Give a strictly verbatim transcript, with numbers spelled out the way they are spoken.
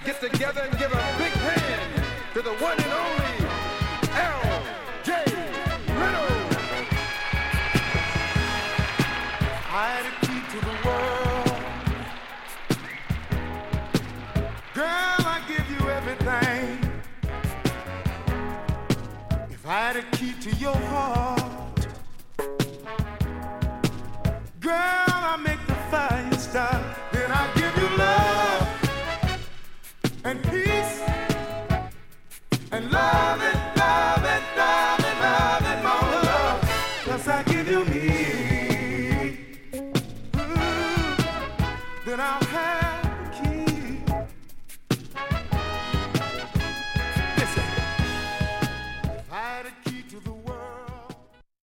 get together and give a big hand to the one and only L J Reynolds. I had a key to the world. Girl, I give you everything. If I had a key to your heart,